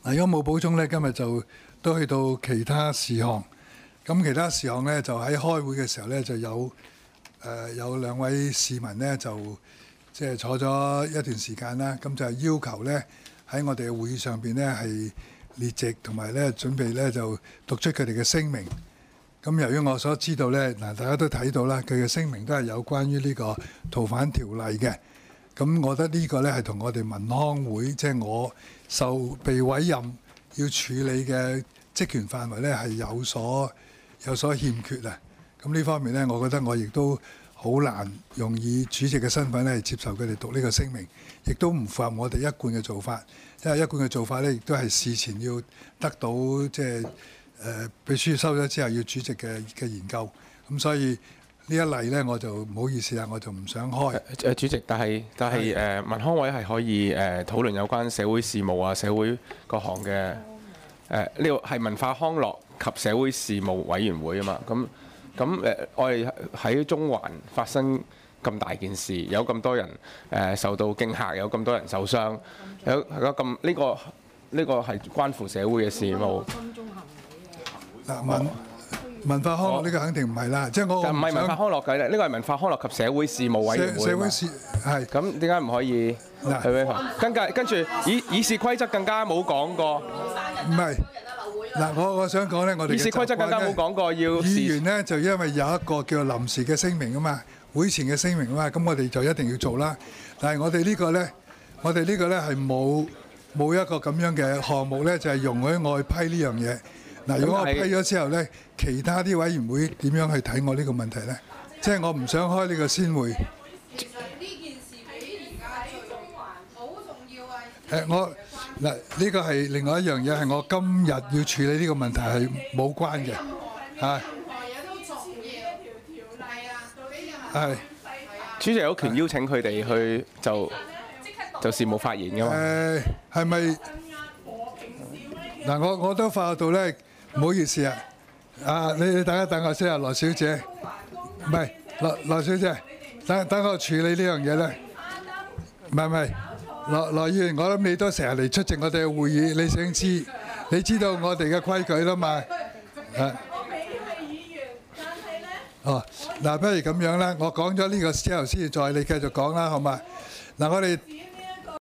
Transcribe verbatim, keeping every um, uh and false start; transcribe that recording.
嗱，如果冇補充咧，今日就都去到其他事項。咁其他事項咧，就喺開會嘅時候咧，就有誒、呃、有兩位市民咧，就即係坐咗一段時間啦。咁就係要求咧喺我哋嘅會議上邊咧係列席，同埋咧準備咧就讀出佢哋嘅聲明。咁由於我所知道咧，嗱大家都睇到啦，佢嘅聲明都係有關於呢個逃犯條例嘅。咁我覺得呢個咧係同我哋民康會，即係我受被委任要處理嘅職權範圍咧係有所有所欠缺啊！咁呢方面咧，我覺得我亦都好難用以主席嘅身份咧接受佢哋讀呢個聲明，亦都唔符合我哋一貫嘅做法。因為一貫嘅做法咧，亦都係事前要得到即係誒秘書收咗之後要主席嘅嘅研究。咁所以呢一例咧，我就唔好意思啦，我就唔想開。 誒主席，但係但係誒民康委係可以誒討論有關社會事務啊、社會各項嘅誒呢個係文化康樂及社會事務委員會啊嘛。咁咁誒，我哋喺中環發生咁大件事，有咁多人誒受到驚嚇，有咁多人受傷，有有咁呢個呢個係關乎社會嘅事務。 嗱文文化康樂呢個肯定唔係啦，即係我唔係文化康樂嘅咧，呢個係文化康樂及社會事務委員會。 社會事係咁點解唔可以？ 嗱係咪？跟住跟住議議事規則更加冇講過。 唔係嗱，我我想講咧，我哋議事規則更加冇講過要議員咧，就因為有一個叫做臨時嘅聲明啊嘛，會前嘅聲明啊嘛，咁我哋就一定要做啦。但係我哋呢個咧，我哋呢個咧係冇冇一個咁樣嘅項目咧，就係容許我去批呢樣嘢。嗱，如果我批咗之後咧，其他啲委員會點樣去睇我呢個問題咧？即係我唔想開呢個先會。 其實呢件事比而家喺中環好重要啊！ 誒，我嗱呢個係另外一樣嘢，係我今日要處理呢個問題係冇關嘅嚇。係。 主席有權邀請佢哋去就就事務發言㗎嘛？ 誒係咪？嗱，我我都發覺到咧，唔好意思啊，啊你你等一等我先啊，羅小姐，唔係羅羅小姐，等等我處理呢樣嘢咧，唔係唔係，羅羅議員，我諗你都成日嚟出席我哋嘅會議，你想知，你知道我哋嘅規矩啦嘛，係。哦，嗱，不如咁樣啦，我講咗呢個之後先至再你繼續講啦，好嘛？嗱，我哋